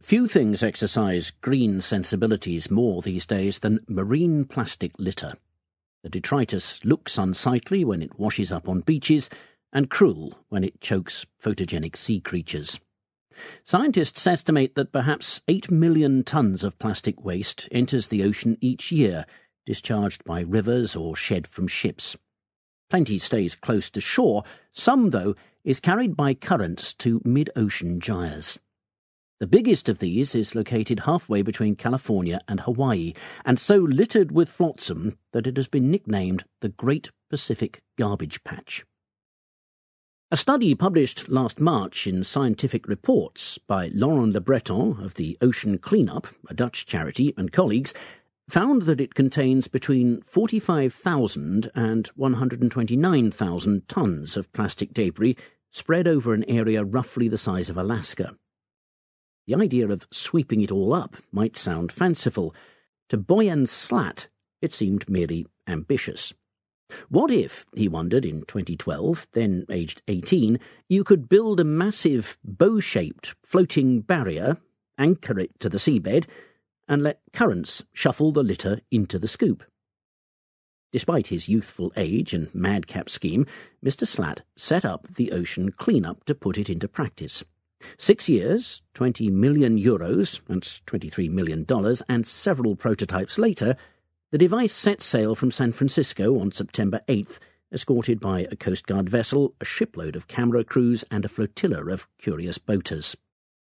Few things exercise green sensibilities more these days than marine plastic litter. The detritus looks unsightly when it washes up on beaches and cruel when it chokes photogenic sea creatures. Scientists estimate that perhaps 8 million tonnes of plastic waste enters the ocean each year, discharged by rivers or shed from ships. Plenty stays close to shore. Some, though, is carried by currents to mid-ocean gyres. The biggest of these is located halfway between California and Hawaii, and so littered with flotsam that it has been nicknamed the Great Pacific Garbage Patch. A study published last March in Scientific Reports by Laurent Le Breton of the Ocean Cleanup, a Dutch charity, and colleagues, found that it contains between 45,000 and 129,000 tonnes of plastic debris spread over an area roughly the size of Alaska. The idea of sweeping it all up might sound fanciful. To Boyan Slat, it seemed merely ambitious. What if, he wondered in 2012, then aged 18, you could build a massive bow-shaped floating barrier, anchor it to the seabed, and let currents shuffle the litter into the scoop? Despite his youthful age and madcap scheme, Mr. Slat set up the Ocean Cleanup to put it into practice. 6 years, €20 million, that's $23 million, and several prototypes later, the device set sail from San Francisco on September 8th, escorted by a Coast Guard vessel, a shipload of camera crews, and a flotilla of curious boaters.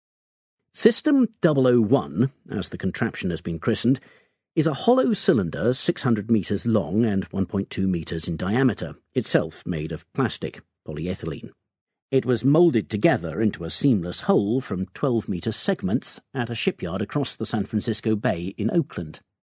System 001, as the contraption has been christened, is a hollow cylinder 600 metres long and 1.2 metres in diameter, itself made of plastic, polyethylene. It was moulded together into a seamless whole from 12-metre segments at a shipyard across the San Francisco Bay in Oakland.